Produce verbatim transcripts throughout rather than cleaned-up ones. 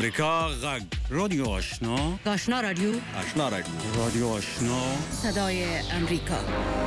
امریکا غږ رادیو آشنا آشنا رادیو آشنا رادیو رادیو آشنا صدای امریکا.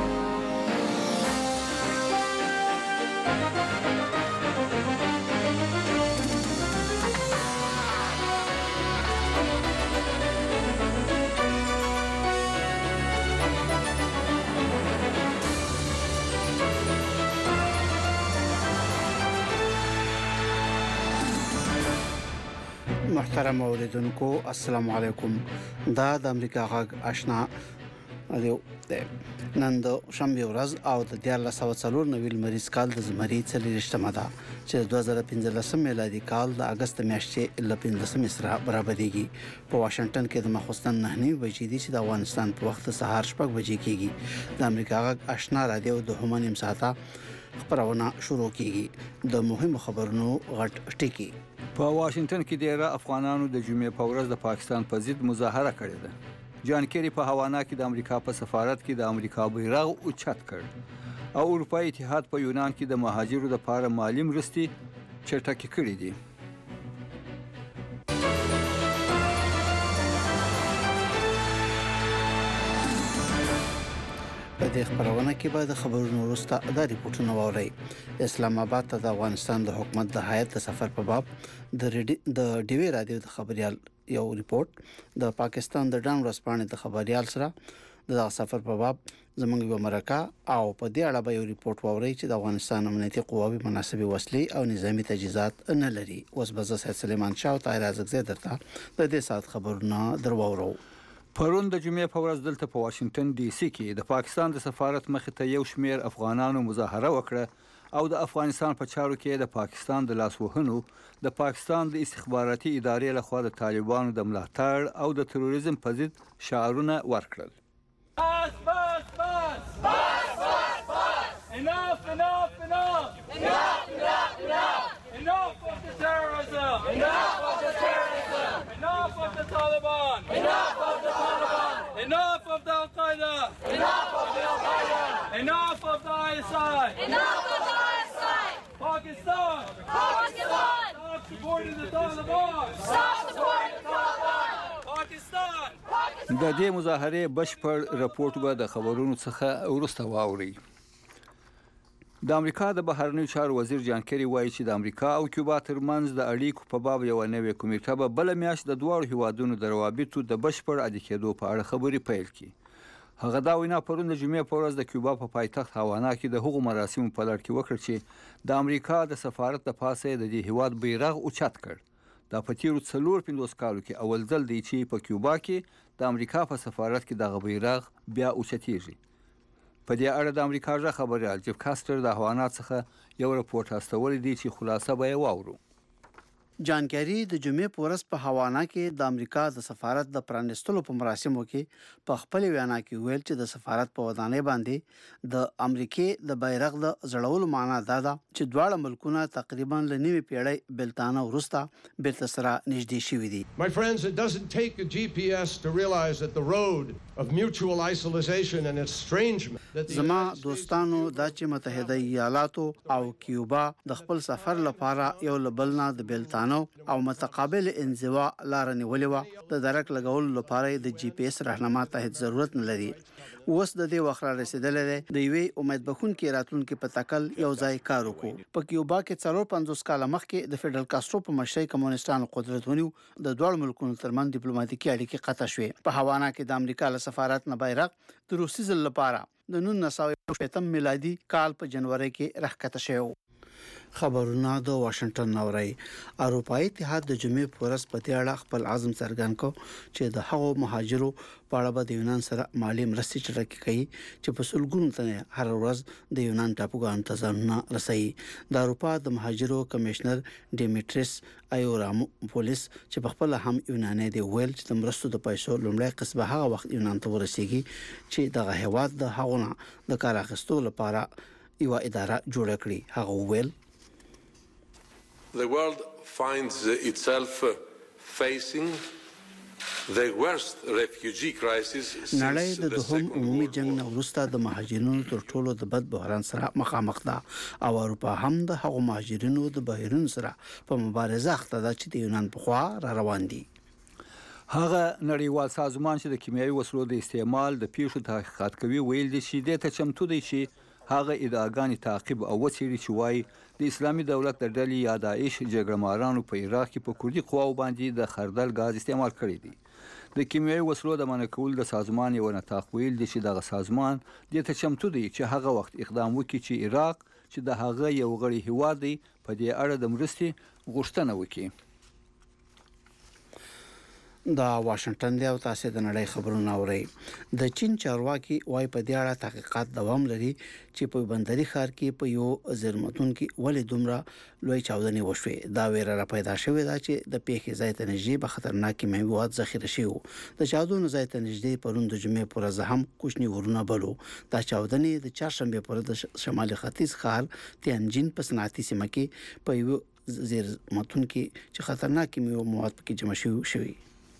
محترم اوریدونکو السلام علیکم. دا د امریکا غږ آشنا رادیو ده. نن د شنبه ورځ او د دیارلس سوه څلور نوي لمریز کال د زمري څلېرویشتمه ده چې د دوه زره پنځلسم میلادي کال د اګست میاشتې له پنځلسمې سره برابرېږي. په واشنگټن کې د ماخوستن نهه نیمې بجې دي چې د افغانستان په وخت سهار شپږ بجې کېږي. د امریکا غږ آشنا رادیو د هم نیم ساعته خبرونه شروع کیږي. د مهمو خبرونو غټ ټکی. په واشنگټن کې ډیره افغانانو د جمعې په ورځ د پاکستان په ضد مظاهره کړې ده. جان کیری په هاوانا کې د امریکا په سفارت کې د امریکا بیرغ اوچت کړ او اروپایي اتحاد په یونان کې د مهاجرو لپاره مالی مرستې چټکې کړې دي. په دې خبرونه کې به د خبرونو وروسته دا ریپورتونه واورئ. اسلام آباد ته د افغانستان د حکومت د هیئت د سفر په باب د د ډیوی رادیو د خبريال یو ریپورت، د پاکستان د ډان ورځپاڼې د خبريال سره د سفر په باب زموږ یو مرکه او په دې اړه به یو ریپورت واورئ چې د افغانستان امنیتي قواوی مناسبه وسلې او نظامی تجهیزات نه لري. اوس به زه سید سلیمان شاه او طاهر ازغزی درته د دې سات خبرونه درواورو. پرون د جمعې په ورځ دلته په واشنگټن ډي سي کې د پاکستان د سفارت مخې ته یو شمېر افغانانو مظاهره وکړه او د افغانستان په چارو کې د پاکستان د لاسوهنو د پاکستان د استخباراتي ادارې لخوا د طالبانو د ملاتړ او د تروریزم په ضد شعارونه ورکړل. بس بس بس بس بس بس enough enough enough enough enough enough enough of the terrorism enough of the terrorism enough of the Taliban enough of the Taliban enough of the Al-Qaeda enough of the Al-Qaeda enough of the I S I enough of the I S I Pakistan Pakistan stop supporting the Taliban stop supporting the Taliban Pakistan د دې مظاهرې بشپړ رپورټ به د خبرونو څخه وروسته واورئ. د امریکا د بهرنیو چارو وزیر جان کیری وایي چې د امریکا او کیوبا ترمنځ د اړیکو په باب یو نوې کمیټه به بل میاشت د دواړو هیوادونو د روابطو د بشپړ عادي کېدو په اړه خبرې پیل کړي. هغه دا وینا پرون د جمعې په ورځ د کیوبا په پایتخت هاوانا کې د هغو مراسمو په لړ کې وکړه چې د امریکا د سفارت د پاسه د دې هیواد بیرغ اوچت کړ. دا په تیرو څلور پنځوس کالو کې اول ځل دی چې په کیوبا کې د امریکا په سفارت کې دغه بیرغ بیا اوچتېږي. په دې اړه د امریکا ژغ خبريال جیف کاستر د هاوانا څخه یو رپورټ استولی دی چې خلاصه به یې واورو. جان کیری د جمعې په ورځ په هاوانا کې د امریکا د سفارت د پرانیستلو په مراسمو کې په خپل وینا کې ویل چې د سفارت په ودانۍ باندې د امریکای د بیرغ د زړولو معنا دا ده چې دواړه ملکونه تقریبا له نیمې پیړۍ بلتانه ورسته بیرته سره نږدې شوي دي. My friends, it doesn't take a G P S to realize that the road of mutual isolation and estrangement زما دوستانو دا چې متحده ایالاتو او کیوبا د خپل سفر لپاره یو لبل نه د بلتانه او متقابل انزوا لار نیولې و. د درک لګول لپاره د جی پی اس راهنما ته هیڅ ضرورت نه لري. اوس د دې وخت را رسیدلې ده د یوې امید بخونکې راتلونکې په تکل یو ځای کار وکړو. په کیوبا کې څلور پنځوس کاله مخکې د فیډرل کاسترو په مشرۍ کمونستانو قدرت ونیو. د دوه ملکونو ترمن ډیپلوماټیکي اړیکې قطع شوې. په هاوانا کې د امریکا له سفارت نه بیرغ د روسي ځل لپاره د نولس سوه شپږم میلادي کال په جنوري کې راښکته شوی. خبرونه د واشنگټن نوري. اروپایي اتحاد د جمعې په ورځ په دې اړه خپل عزم څرګند کړ چې د هغو مهاجرو په اړه به د یونان سره مالی مرستې چټکې کوي چې په سلګونو تنه هر ورځ د یونان ټاپوګانو ته ځانونه رسوي. د اروپا د مهاجرو کمشنر ډیمیټریس ایوراموپولیس چې په خپل هم یوناني دی ویل چې د مرستو د پیسو لومړی قسمه هغه وخت یونان ته ورسیږي چې دغه هیواد د هغونه د کار اخیستو لپاره یو اداره جوړه کړي. هغه ویل The world finds itself facing The worst refugee crisis نړۍ د دوهم عمومي جنگ نه وروسته د مهاجرینو تر ټولو د بد بحران سره مخامخ ده او اروپا هم د هغو مهاجرینو د بهیرونو سره په مبارزه اخته ده چې د یونان په خوا را روان دي. هغه نړیوال سازمان چې د کیمیاوي وسلو د استعمال د پیښو تحقیقات کوي ویل دي چې د ته چمتو دی چې هغه ادعاګانې تعقیب او وڅېړي چې وایي د اسلامي دولت د ډلې یا داعش جګړهمارانو په عراق کې په کردي قواو باندې د خردل غاز استعمال کړی دی. د کیمیاوي وسلو د منع کول د سازمان یو نطاق ویل دي چې دغه سازمان دې ته چمتو دی چې هغه وخت اقدام وکړي چې عراق چې د هغه یو غړي هیواد دی په دې اړه د مرستې غوښتنه وکړي. دا واشنگټن دی او تاسو د نړۍ خبرونه اورئ. د چین چارواکي وايي په دې اړه تحقیقات دوام لري چې په بندري ښار کې په یو زرمتون کې ولې دومره لوی چاودنې وشوې. دا ویره را پیدا شوې ده چې د پیښې ځای ته نږدې به خطرناک کیمیاوي مواد ذخیره شوي وو. د چاودنو ځای ته نږدې پرون د جمعې پر ورځ هم کوچني ورونه بلو. دا چاودنې د چهارشنبه پر ورځ د شمالي ختیځ ښار تیانجین په صنعتي سیمه کې په یو زرمتون کې چې خطرناک کیمیاوي مواد پکې جمع شوي.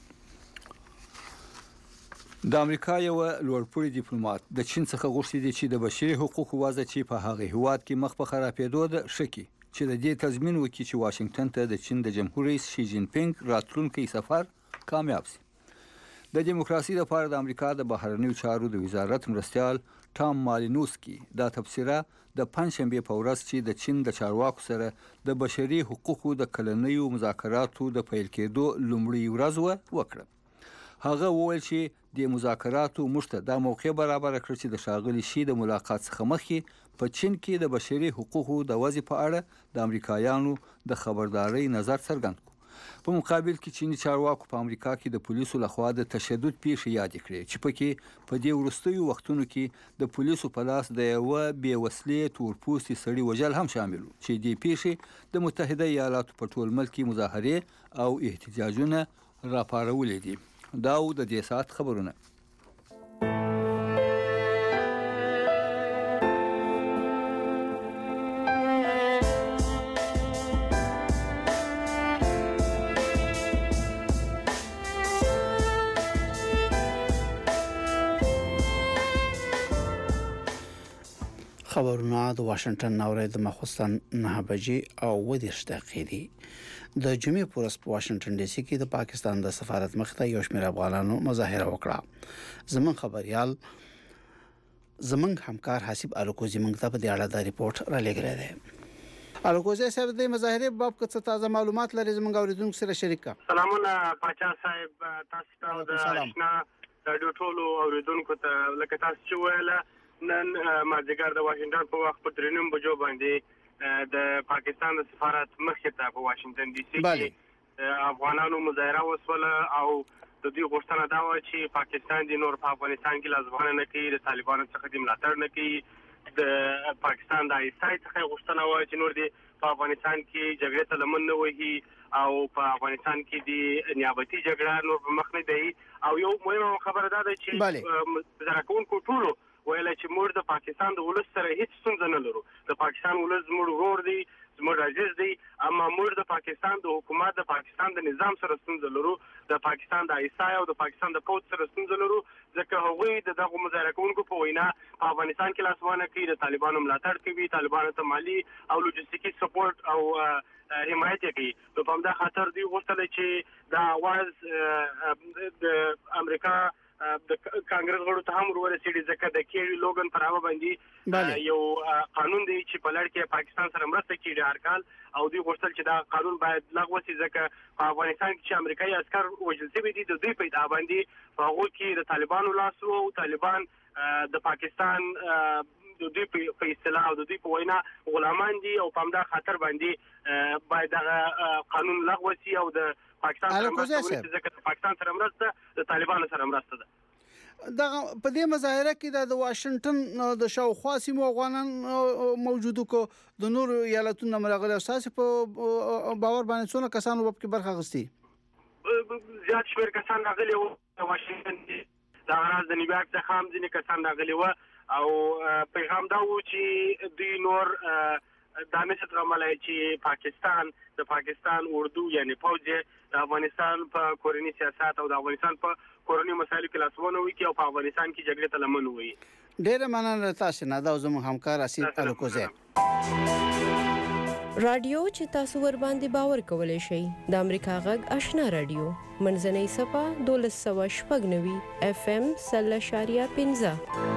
د امریکا یو لوړپوړی ډیپلوماټ د چین څخه غوښتي دي چې د بشري حقوقو وضع چې په هغه هیواد کې مخ په خرابېدو ده شکی چې د دې تضمین وکړي چې واشنگټن ته د چین د جمهور رئیس شي جین پینګ راتلونکي سفر کامیاب شي. د دیموکراسي لپاره د امریکا د بهرنیو چارو د وزارت مرستیال ټام مالینوسکي دا تبصره د پنځشنبه په ورځ چې د چین د چارواکو سره د بشري حقوقو د کلنیو مذاکراتو د پیل کېدو لومړی ورځ وکړه. هغه وویل چې د مذاکراتو مشته د موقع برابر کړ چې د شاغلي شي د ملاقات څخه مخکې په چین کې د بشري حقوقو د وضع په اړه د امریکایانو د خبرداري نظر څرګند کړ. په مقابل کې چینی چارواکو په امریکا کې د پولیسو لخوا د تشدد پیښې یاد کړې چې پکې په دې وروستیو وختونو کې د پولیسو په لاس د یو بې وسلې تورپوستي سړي وژل هم شامل و چې دې پیښې د متحده ایالاتو په ټول ملک کې مظاهرې او احتجاجونه راپارولې دي. دا و د دې ساعت خبرونه. خبرونه د واشنگټن ناوړه د مخصوصن نه بجې او ودیش دقیقې دي. د جمعې پر ورځ په واشنگټن ډي سي کې د پاکستان د سفارت مخ ته یو شمېر افغانانو مظاهره وکړه. زمون خبريال زمون همکار حسیب الکوزي موږ ته په دې اړه د ریپورت را لګره ده. الکوزي صاحب د مظاهره باب څه تازه معلومات لري زمونږ اوریدونکو سره شریک کا. سلامونه پاچا صاحب تاسو ته د آشنا رادیو ټولو اوریدونکو ته لکه تاسو چې ویله نن مازیګر د واشنگټن په وخت په درنوم بجو باندې د پاکستان د سفارت مخې ته په واشنگټن ډي سي کې افغانانو مظاهره وسوله او د دې غوښتنه دا و چې پاکستان د نور په افغانستان کې لازمانه نه کوي، د طالبانو څخه د ملاتړ نه کوي، د پاکستان د ایسای څخه غوښتنه و چې نور د په افغانستان کې جګړې ته لمن نه وهي او په افغانستان کې د نیابتي جګړه نور په مخ نه دی. او یو مهمه خبره دا ده چې زراکونکو ټولو ویل چې موږ د پاکستان د ولس سره هیڅ ستونزه نه لرو. د پاکستان ولس زموږ ورور دی، زموږ عزیز دی، اما موږ د پاکستان د حکومت د پاکستان د نظام سره ستونزه لرو، د پاکستان د ایسای او د پاکستان د پوت سره ستونزه لرو، ځکه هغوی د دغه مظاهره کوونکو په وینا په افغانستان کې لاسوانه کوي، د طالبانو ملاتړ کوي، طالبانو ته مالی او لوجستیکي سپورټ او حمایت کوي. په همدا خاطر دوی غوښتل چې دا اواز د امریکا د کانګرس غړو ته هم ورسېږي، ځکه د کیری لوګن پر هغه باندې یو قانون دی چې په لړ کې پاکستان سره مرسته کوي هر کال، او دوی غوښتل چې دا قانون باید لغوه شي، ځکه په افغانستان کې چې امریکایي عسکر وژل شوي دي د دوی په ادعا باندې په هغو کې د طالبانو لاس و، او طالبان د پاکستان د دوی په اصطلاح او د دوی په وینا غلامان دي، او په همدا خاطر باندې باید دغه قانون لغوه شي او د پاکستان سره مرسته وکړي، ځکه د پاکستان سره مرسته د طالبانو سره مرسته ده. دغه په دې مظاهره کې د واشنگټن د شاوخوا سیمو افغانان موجودو کو د نور ایالتونو مرغلي اساس په باور باندې څونه کسانو په کې برخه غوښتي؟ زیات شمېر کسان راغلي وو د واشنگټن کې، د غراز د نیویارک څخه هم ځینې کسان راغلي وو، او پیغام دا و چې دوی نور دا نشي زغملای چې پاکستان د پاکستان اردو یعنی فوج د افغانستان په کورنی سیاست او د افغانستان په کورنی مسایلو کې لاسونه وي او په افغانستان کې جګړې ته لمن وي. ډېر مننه تاسو نه دا زموږ همکار اسید الکوزه. رادیو چې تاسو ور باندې باور کولای شئ د امریکا غږ آشنا رادیو منځنۍ صفه دولس سوه شپږ نوي اف ام سل اشاریه پنځه.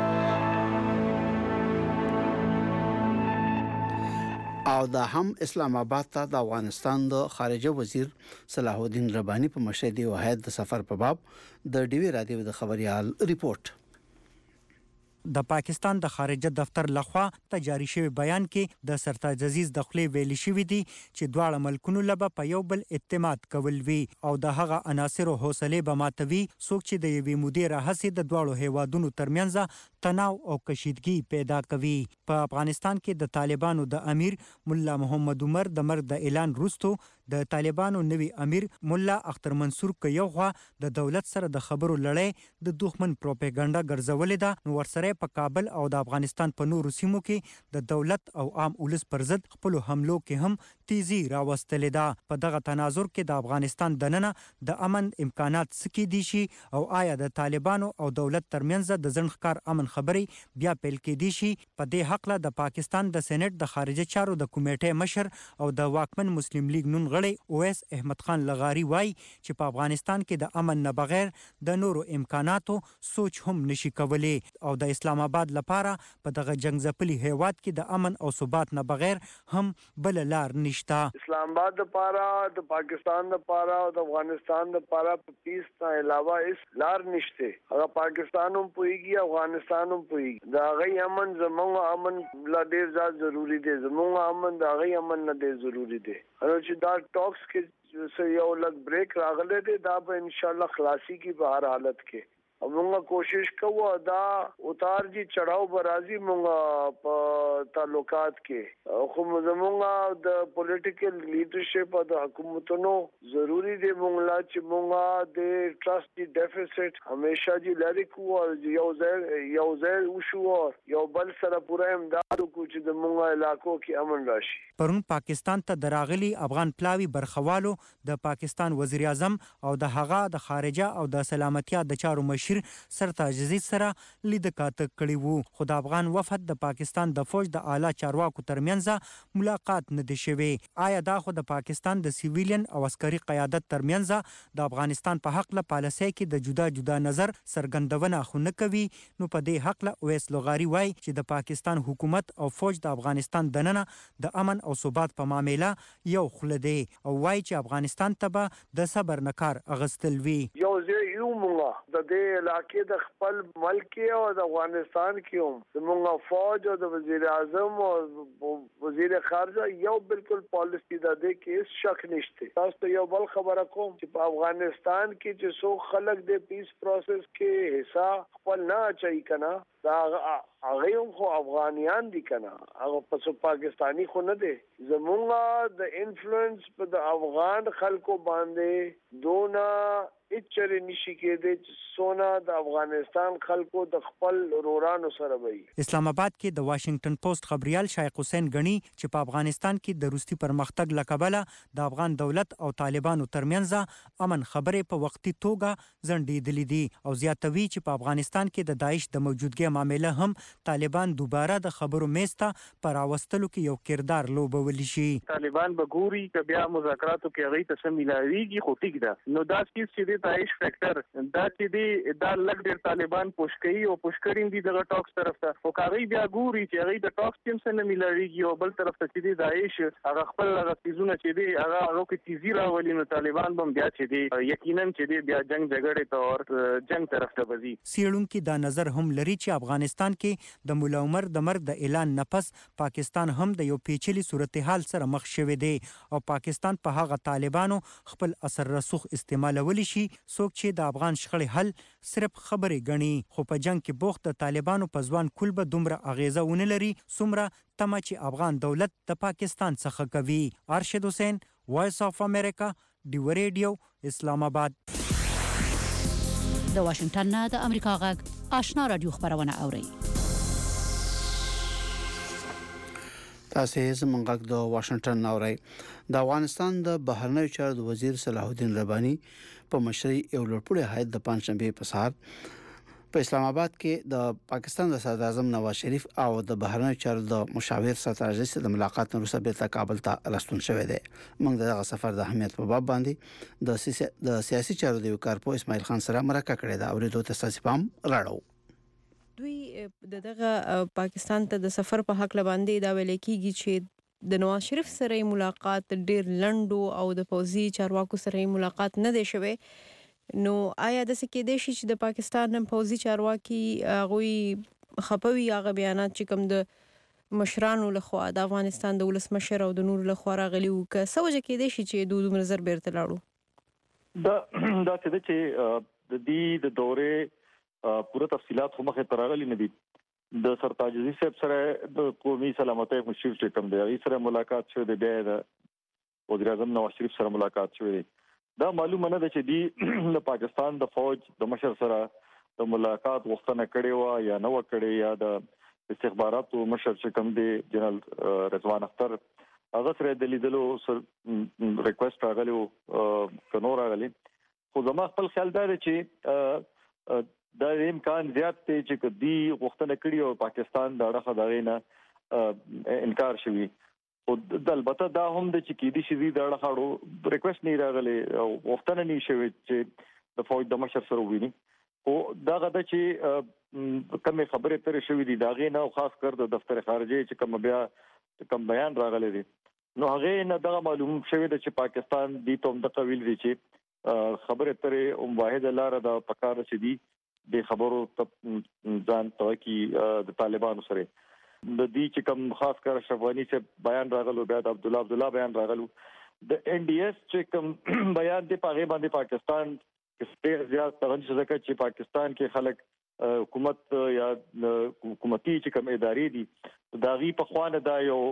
او دا هم اسلام آباد ته د افغانستان د خارجه وزیر صلاح الدین رباني په مشرۍ وحید د سفر په باب د ډي وی رادیو د خبريال ریپورت. د پاکستان د خارجه دفتر لخوا ته جاری شوی بیان کې د سرتاج عزیز د خپل ویلي شوی دی چې دواړه ملکونو لبه په یو بل اعتماد کول وی او د هغه عناصر او حوصله به ماتوي څوک چې د یوې مودې راهسي د دواړو هیوادونو ترمنځ تناو او کشیدګي پیدا کوي. په افغانستان کې د طالبانو د امیر مولا محمد عمر د مرګ د اعلان وروسته د طالبانو نوی امیر مولا اختر منصور ک یو غوا د دولت سره د خبرو لړۍ د دښمن پروپاګاندا ګرځولې ده نو ورسره په کابل او د افغانستان په نورو سیمو کې د دولت او عام ولس پر ضد خپل حملو کې هم تیزی راوستلې ده. په دغه تناظر کې د افغانستان دننه د امن امکانات سکی دي شي او آیا د طالبانو او دولت ترمنځ د ځنډکار امن خبرې بیا پیل کې دي شي. په دې حق له د پاکستان د سېنات د خارجه چارو د کمیټې مشر او د واکمن مسلم لیگ نون غړی اویس احمد خان لغاری وای چې په افغانستان کې د امن نه بغیر د نورو امکاناتو سوچ هم نشي کولی او د اسلام آباد لپاره په دغه جنگ ځپلي هیواد کې د امن او ثبات نه بغیر هم بل لار نشته. اسلام آباد لپاره د پاکستان لپاره او د افغانستان لپاره په پیس نه علاوه هیڅ لار نشته. هغه پاکستان هم پويږي افغانستان هم پويږي. دا غي امن زموږ امن لا ډیر ځات ضروری دی. زموږ امن دا غي امن نه ډیر ضروری دی. نو چې دا ټاکس کې سه یو لګ بریک راغله دی دا به ان شاء الله خلاصي کی په هر حالت کې موږ کوشش کوو دا اتار جی چڑھاو برازي موږ په تعلقات کې خو موږ د پولیټیکل لیډرشپ او د حکومتونو ضروری دی موږ لا چې موږ د ټرست دی ډیفیسټ همیشه جی لری کو یو ځای یو ځای وشو یو بل سره پوره امداد کو چې د موږ علاقو کې امن راشي. پرون پاکستان ته دراغلي افغان پلاوی برخوالو د پاکستان وزیر اعظم او د هغه د خارجه او د سلامتیا د چارو مشر سرتاج عزیز سره لید کاته کړی وو خو د افغان وفد د پاکستان د فوج د اعلی چارواکو ترمنځ ملاقات نه دی شوی. آیا دا خو د پاکستان د سیویلین او عسکري قیادت ترمنځ د افغانستان په حق له پالیسۍ کې د جدا جدا نظر څرګندونه خو نه کوي؟ نو په دې حق له اویس لغاری وای چې د پاکستان حکومت او فوج د افغانستان دننه د امن او ثبات په معاملې یو خله دی او وای چې افغانستان ته به د صبر نکار اغستل وی. یو ځای یو موږ د دې علاقې د خپل ملک او د افغانستان کې هم زموږ فوج او د وزیر اعظم او وزیر خارجه یو بالکل پالیسی د دې کې شک نشته. تاسو یو بل خبره کوم چې په افغانستان کې چې څو خلک د پیس پروسس کې حصہ خپل نه اچي کنه دا هغه خو افغانیان دي کنه هغه په پاکستانی خو نه دي. زمونږ د انفلوئنس په د افغان خلکو باندې دونا اچره نشي کېده چې سونا د افغانستان خلکو د خپل رورانو سره وي. اسلام آباد کې د واشنگټن پوسټ خبريال شایق حسین غنی چې په افغانستان کې د روسي پرمختګ لقبله د افغان دولت او طالبانو ترمنځ امن خبرې په وختي توګه ځنډېدلې دي او زیاتوي چې په افغانستان کې د داعش د موجودګۍ معاملې هم طالبان دوباره د خبرو میسته پر اوستلو کې یو کردار لوبولی شي. طالبان به ګوري چې بیا مذاکراتو کې هغه ته سمېلاویږي خو ټیک ده نو دا چې داعش فیکٹر دا چې دی دا لګ ډیر طالبان پوش کوي او پوش کړي دي دغه ټاکس طرف ته او کاغی بیا ګوري چې هغه د ټاکس تیم سره ملاویږي او بل طرف ته چې دی داعش هغه خپل هغه چیزونه چې دی هغه هغه کې تیزی راولي نو طالبان هم بیا چې دی یقینا چې دی بیا جنگ جګړې ته او جنگ طرف ته وځي. سیړونکو دا نظر هم لري چې افغانستان کې د مولا عمر د مرګ د اعلان نفس پاکستان هم د یو پیچلي صورتحال سره مخ شوی دی او پاکستان په هغه طالبانو خپل اثر رسوخ استعمالول شي څوک چې د افغان شخړې حل صرف خبرې غني خو په جنگ کې بوخت د طالبانو په ځوان کول به دومره اغیزه ونه لري څومره تمه چې افغان دولت د پاکستان څخه کوي. ارشد حسین وایس اف امریکا ډیو ریډیو اسلام آباد. د واشنگټن نه د امریکا غږ آشنا رادیو خبرونه اوري. تاسو زمونږ د واشنگټن ناوړی د افغانستان د بهرنیو چارو د وزیر صلاح الدین ربانی په مشرۍ یو لوړپوړی هیئت د پنځشنبه په سهار په اسلام آباد کې د پاکستان د صدر اعظم نواز شریف او د بهرنیو چارو د مشاور ستراتیژیست د ملاقات وروسته بیرته کابل ته راستون شوی دی. موږ دغه سفر د اهمیت په باب باندې د سیاسي د سیاسي چارو د وکارپو اسماعیل خان سره مرکه کړې ده او ورته تاسو پام راړو. دوی دغه پاکستان ته د سفر په حق لباندې دا ویل کیږي چې د نواز شریف سره ملاقات ډیر لنډو او د فوزي چارواکو سره ملاقات نه دی شوی. نو آیا د سکه د شي چې د پاکستان فوزي چارواکي غوي خپوي هغه بیانات چې کوم د مشرانو لخوا د افغانستان د ولسمشر او د نور لخوا راغلي وو که سوجه کې د شي چې د دوه نظر بیرته لاړو دا دا چې د دې د دورې پوره تفصيلات خو مخه ترغلي نه دي. د سرتاج عزیز صاحب سره د قومي سلامتۍ مشیر چې کوم دی هغه سره ملاقات شوه د بیا د وزیر اعظم نواز شریف سره ملاقات شوه. دا معلومه نه ده چې دی د پاکستان د فوج د مشر سره د ملاقات غوښتنه کړې و یا نه و کړې یا د استخباراتو مشر چې کوم دی جنرال رضوان اختر هغه سره د لیدلو ریکوست راغلی او کنور راغلی. خو زما خپل خیال دا دی چې دا امکان زیات دی چې کدي غوښتنه کړي او پاکستان دا راخه دغه انکار شوی. او د البته دا هم د چې کېدی شي دا راخړو ریکوست نه راغلی او غوښتنه نه شوی چې د فوج د مشر سره ویني. او دا غدا چې کومه خبره ترې شوې دي دا غي نه خاص کر د دفتر خارجه چې کوم بیا کوم بیان راغلی دي نو هغه نه دا معلوم شوی دی چې پاکستان دې ته د قویل دي چې خبره ترې او واحد لار د پکار شي دي د خبرو ځان ته کې د طالبانو سره د دې چې کوم خاص کر شفوانی سے بیان راغلو بیا د عبد الله عبد الله بیان راغلو د ان ډي اس چې کوم بیان دی په غیبه باندې پاکستان کې زیات تغنج ځکه چې پاکستان کې خلک حکومت یا حکومتي چې کوم ادارې دي دا غي په خوانه دا یو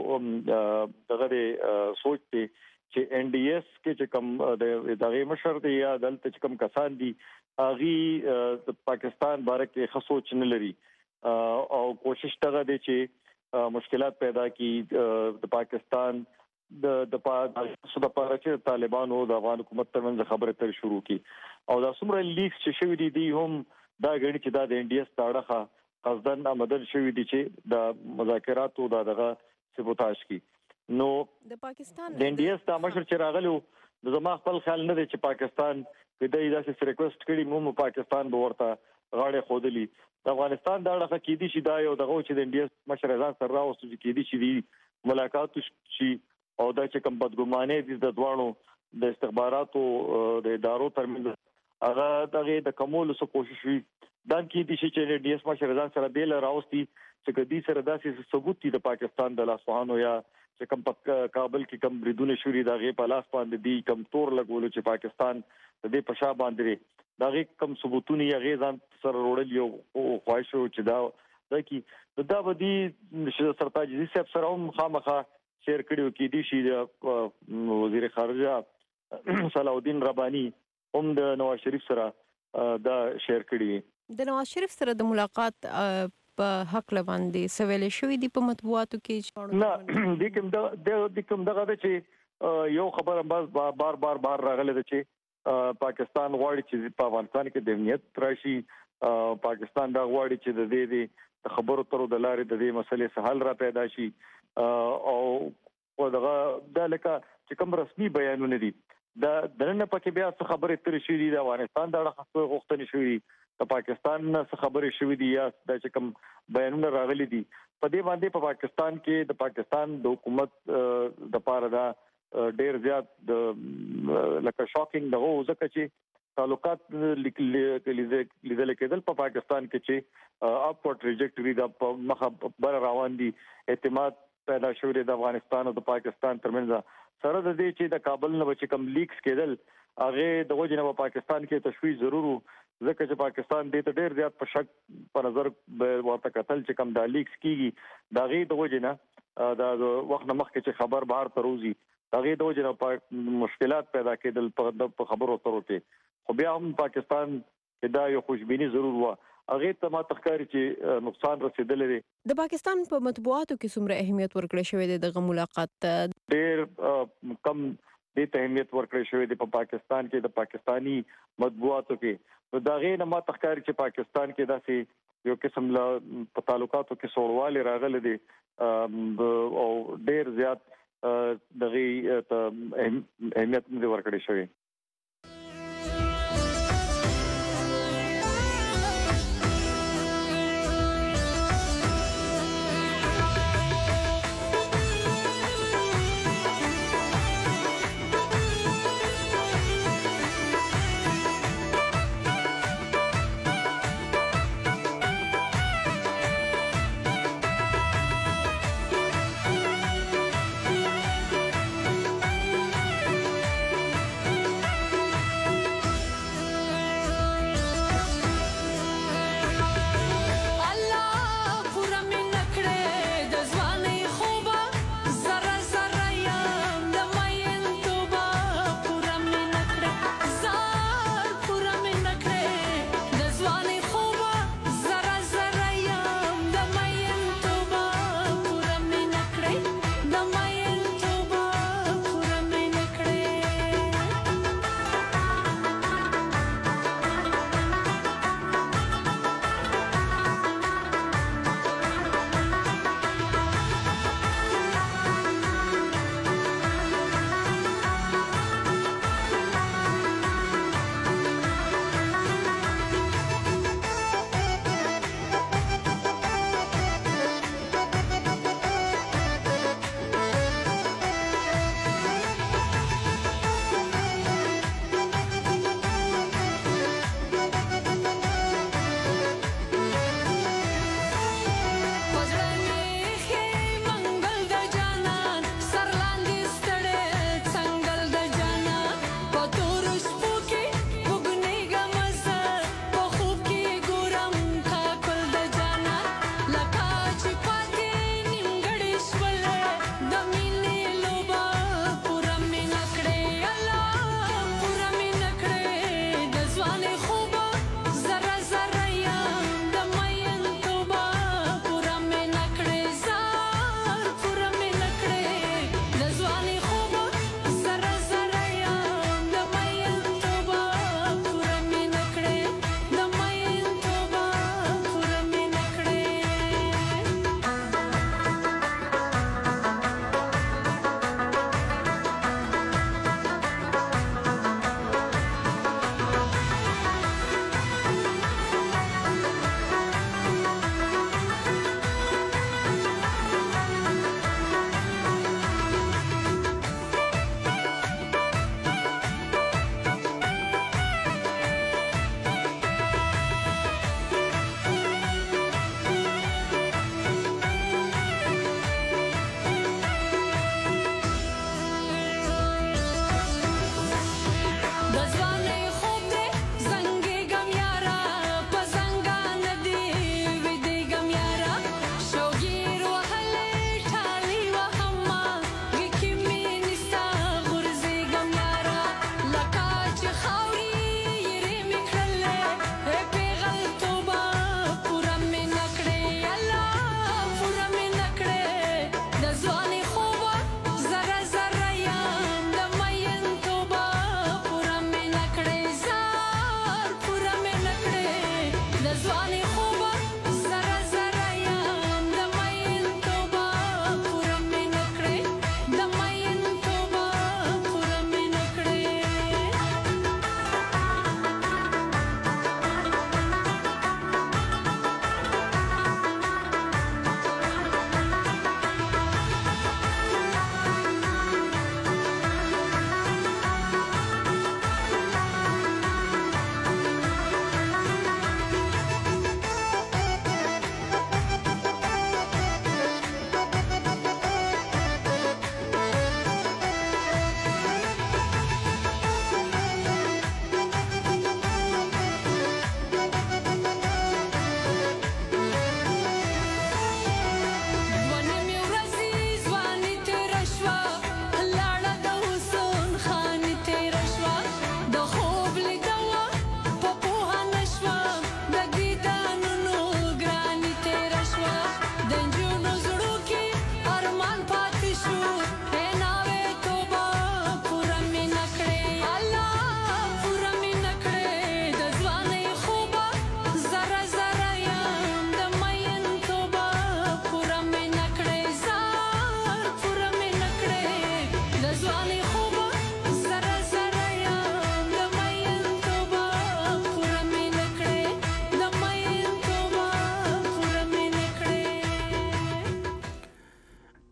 دغه سوچ دی چې ان ډي اس کې چې کوم د ادارې مشر دی یا دلته چې کوم کسان دي اغي د پاکستان باره کې خصوص نه لري او کوشش تغه دي چې مشکلات پیدا کی د پاکستان د د پاسه د پاره چې طالبانو د افغان حکومت ترمنځ خبره تر شروع کی او دا څومره لیکس چې شوی دي دی هم دا غړي چې دا د ان ډي اس تاړه قصدن آمدن شوی دي چې د مذاکراتو دا دغه سبوتاج کی. نو د پاکستان د ان ډي اس د مشر چې راغلو د زما خپل خیال نه دی چې پاکستان په دې داسې ریکوست کړي مو پاکستان به ورته غاړه خودلی. د افغانستان دا لکه کې دي چې دا یو دغه چې د ان ډي اس مشر ځان سره راوستي کې دي چې دی ملاقات شي او دا چې کوم بدګمانه دي د دوانو د استخباراتو د ادارو ترمنځ هغه دغه د کومول څه کوشش وي دا کې دي چې د ډي اس مشر ځان سره بیل راوستي چې کدي سره داسې ثبوت دي د پاکستان د لاسوهانو یا چې کوم په کابل کې کوم بریدونه شوري دغه په لاس باندې دي کم تور لګول چې پاکستان د دې په شا باندې دغه کوم ثبوتونه یې غیزان سره وړل یو خواهشو چې دا د کی دا بدی سرتاج عزیز صاحب سره هم خامخا شیر کړیو کې دي شي وزیر خارجه صلاح الدین ربانی هم د نواز شریف سره دا شیر کړی. د نواز شریف سره د ملاقات په حق لباندې سویل شوې دي په مطبوعاتو کې نه د کوم د کوم دغه چې یو خبره بس بار بار بار راغله چې پاکستان غواړي چې په افغانستان کې د امنیت راشي پاکستان دا غواړي چې د دې خبرو ترو د لارې د دې مسلې سره حل را پیدا شي او دغه د لکه چې کوم رسمي بیانونه دي دا دنه پکې بیا څه خبرې ترې شي د افغانستان دا غوښتنې شوې د پاکستان څخه خبرې شوې دي یا د چې کوم بیانونه راغلي دي په دې باندې په پاکستان کې د پاکستان د حکومت د پاره دا ډېر زیات د لکه شاکینګ دغه ځکه چې تعلقات لیدل کېدل په پاکستان کې چې اپورټ ریجکټري د مخه بر روان دي اعتماد پیدا شوی د افغانستان او د پاکستان ترمنځ سره د دې چې د کابل نه بچ کم لیکس کېدل هغه د وجه نه په پاکستان کې تشویش ضرور ځکه چې پاکستان دې ته ډېر زیات په شک په نظر ورته کتل چې کم د لیکس کیږي دا غي د وجه نه د وخت مخکې چې خبر بهر تروزی دا غي د وجه نه مشکلات پیدا کېدل په خبرو ترو کې خو بیا هم پاکستان کې دا یو خوشبيني ضرور و هغه ته ما تخکاری چې نقصان رسیدلی دی. د پاکستان په مطبوعاتو کې څومره اهمیت ورکړی شوی دی دغه ملاقات ته؟ ډېر کم دې ته اهمیت ورکړی شوی دی په پاکستان کې د پاکستانی مطبوعاتو کې. نو دا غي نه ما تخکاری چې پاکستان کې داسې یو قسم له په تعلقاتو کې سوړوالی راغلی دی او ډېر زیات دغه ته اهمیت نه ورکړی شوی.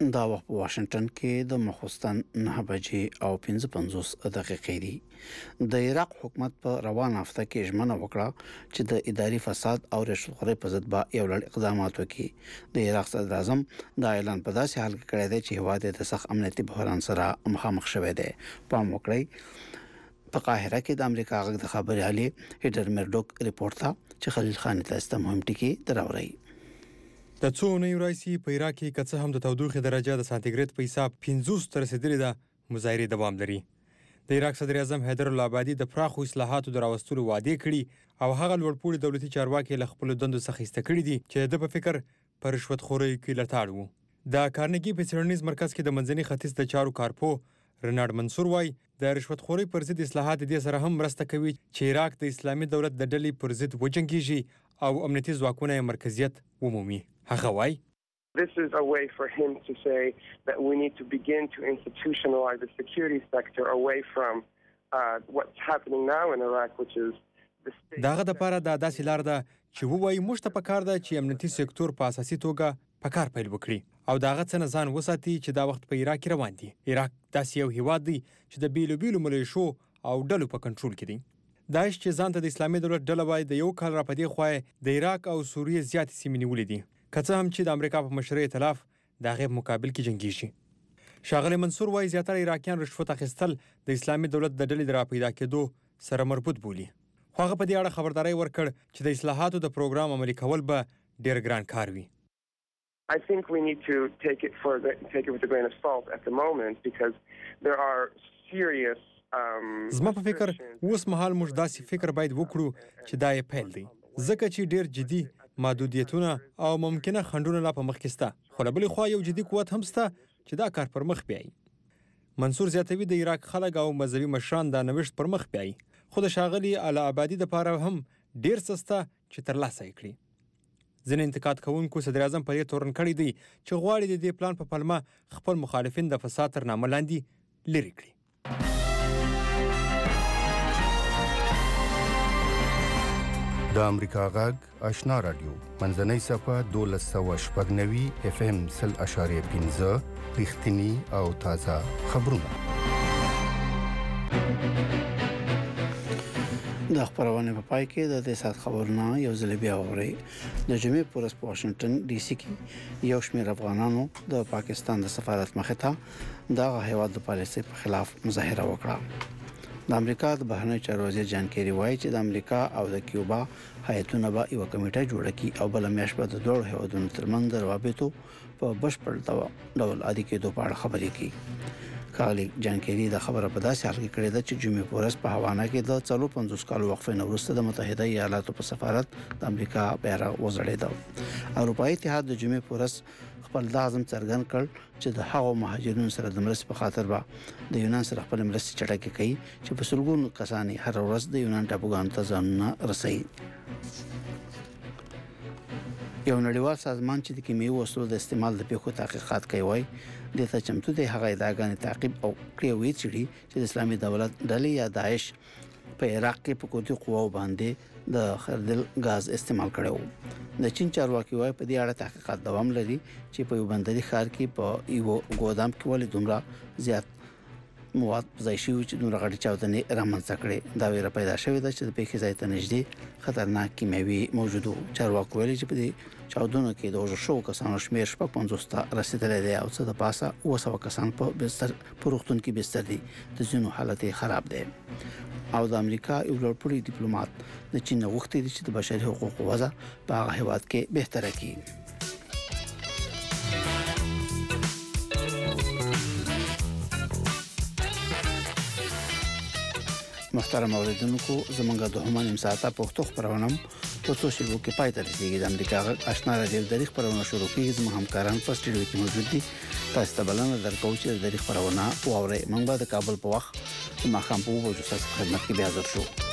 دا وخت په واشنگټن کې د مخوستن نه بجې او پنځه پنځوس دقیقې دي. د عراق حکومت په روان هفته کې ژمنه وکړه چې د اداري فساد او رشوتخورۍ په ضد به یو لړ اقدامات وکړي. د عراق صدر اعظم دا اعلان په داسې حال کې کړی دی چې هیواد د سخت امنیتي بحران سره مخامخ شوی دی. پام وکړئ په قاهره کې د امریکا غږ د خبري علي هیډر مرډوک ریپورت ته چې خلیل خان تاسو مهم ټکی دراوړي. د څو نوي رئیسي په عراق کې کڅه هم د تودوخې درجه د سانتیګریډ په حساب پنځوس تر رسیدلې ده مظاهرې دوام لري. د عراق صدر اعظم حیدر العبادي د پراخو اصلاحاتو د راوستلو وعده کړي او هغه لوړپوړي دولتي چارواکي له خپل دندو څخه ایسته کړي دي چې د په فکر پر رشوت خورۍ کې لټاړ وو. د کارنګي په څېړنیز مرکز کې د منځني ختیځ د چارو کارپو رنارد منصور وايي د رشوت خورۍ پر ضد اصلاحات دې سره هم مرسته کوي چې عراق د اسلامي دولت د ډلې پر ضد وجنګیږي او امنیتي ځواکونه یې مرکزیت ومومي. هغه وايي This is a way for him to say that we need to begin to institutionalize the security sector away from uh, what's happening now in Iraq, which is the state. داغه د پاره د داسې لار ده چې وایي موږ ته پکار ده چې امنیتي سکتور په اساسي توګه پکار پیل وکړي او داغه څنګه ځان وساتي چې دا وخت په عراق کې روان دي. عراق داسې یو هیواد دی چې د بیلو بیلو ملیشو او ډلو په کنټرول کې دی. داعش چې ځان ته د اسلامي دولت ډله وایي د یو کال را پدې خوای د عراق او سوریې زیاتې سیمې نیولې دي. کڅه هم چې د امریکا په مشرۍ ائتلاف د هغې مقابل کې جنګیږي. ښاغلی منصور وایي زیاتره عراقیان رشوت اخیستل د اسلامي دولت د ډلې د راپیدا کېدو سره مربوط بولي. خو هغه په دې اړه خبرداری ورکړ چې د اصلاحاتو د پروګرام عملي کول به ډېر ګران کار وي. I think we need to take it for the, take it with a grain of salt at the moment because there are serious um زما په فکر اوس مهال موږ داسې فکر باید وکړو چې دا یې پیل دی ځکه چې ډېر جدي محدودیتونه او ممکنه خنډونه لا په مخ کې سته خو له بلې خوا یو جدي قوت هم سته چې دا کار پر مخ بیایي. منصور زیاتوي د عراق خلک او مذهبي مشران دا نوښت پر مخ بیایي خو د ښاغلي العبادي دپاره هم ډېر څه سته چې ترلاسه یې کړي. ځینې انتقاد کوونکو صدر اعظم په دې تورن کړی دی چې غواړي د دې پلان په پلمه خپل مخالفین د فساد تر نامه لاندې لرې کړي. د امریکا غږ آشنا رادیو منځنۍ صفحه دولس سوه شپږ نوي اف ام سل اشاریه پنځه رښتیني او تازه خبرونه. د خبرونه په پای کې د دې سات خبرونه یو ځل بیا اوري. د جمعې پر ورځ په واشنگټن ډي سي کې یو شمېر افغانانو د پاکستان د سفارت مخې ته د هیواد د پالیسۍ په خلاف مظاهره وکړه. د امریکا د بهرنی چارو وزیر جان کیری وایي چې د امریکا او د کیوبا هیئتونه به یو کمیټه جوړه کړي او بل میاشت به د دوه هیوادونو ترمنځ د روابطو په بشپړ ډول عادي کېدو په اړه خبرې کوي. ښاغلي جان کیری د خبره په داسې حال کې کړې ده چې جمعې په ورځ په هاوانا کې د څلور پنځوس کالو وقفې نه وروسته د متحده ایالاتو په سفارت د امریکا بیرغ وځړېده. اروپایي اتحاد د جمعې په ورځ خپل د عزم څرګند کړ چې د هغو مهاجرینو سره د مرستې په خاطر به د یونان سره خپل مرستې چټکې کوي چې په سلګونو کسان هر ورځ د یونان ټاپوګانو ته ځانونه رسوي. یو نړیوال سازمان چې د کیمیاوي وسلو د استعمال د پیښو تحقیقات کوي وایي د ته چمتو د هغه ادعاګانې تعقیب او کړی وی چې د اسلامي دولت ډلې یا داعش په عراق کې په کوتي قواو باندې د خردل غاز استعمال کړو. د چین چارواکي وايي په دې اړه تحقیقات دوام لري چې په یو بندري ښار کې په یو ګودام کې ولې دومره زیات مواد ځای شوي چې دومره غټې چاودنې رامنځته کړې. دا ویره پیدا شوې ده چې د پیښې ځای ته نږدې خطرناک کیمیاوي موجود وو. چارواکو ویلي چې په دې چاودنو کې د وژل شوو کسانو شمېر شپږ پنځوس ته رسېدلی دی او څه د پاسه اوه سوه کسان په بستر په روغتون کې بستر دي. د ځینو حالت یې خراب دی. او د امریکا یو لوړپوړي ډیپلوماټ د چین غوښتي دي چې د بشري حقوقو وضع په هغه هیواد کې بهتره کړي. محترم اوریدونکو زمونږ د همانیم ساعته پښتو خبرونه په سوشل کې پای ته رسیدي. د امریکا غږ آشنا رادیو د تاریخ خبرونه شروع کیږي. زموږ همکاران په سټډیو کې موجود دي. تاسو ته بلنه درکوم چې د تاریخ خبرونه واورئ. موږ به د کابل په وخت د ماښام په اوه بجو سره خدمت کې بیا حاضر شو.